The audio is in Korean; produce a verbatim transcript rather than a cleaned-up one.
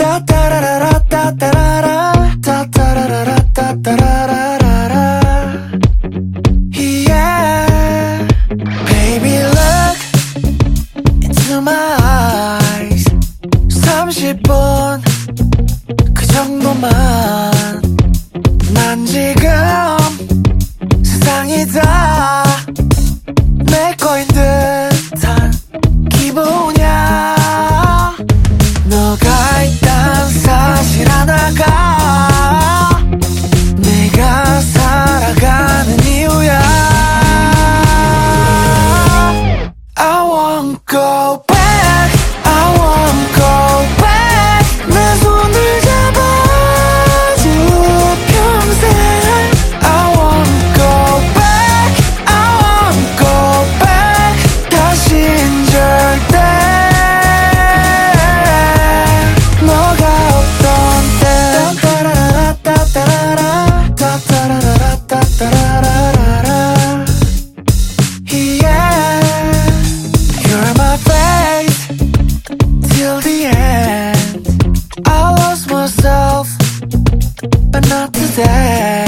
따따라라라 따따라라 따따라라라 따따라라라 Yeah Baby look into my eyes 삼십 분 그 정도만 난 지금 세상이 다 내 거인 듯한 기분이야 너가 있단 사실 하나가 내가 살아가는 이유야 I won't go back I won't go back 내 손을 잡아줘 평생 I won't go back I won't go back 다신 절대 너가 없던 때 따따라라 따따라라 따따라라 따따라라라 Yeah You're my faith till the end I lost myself but not today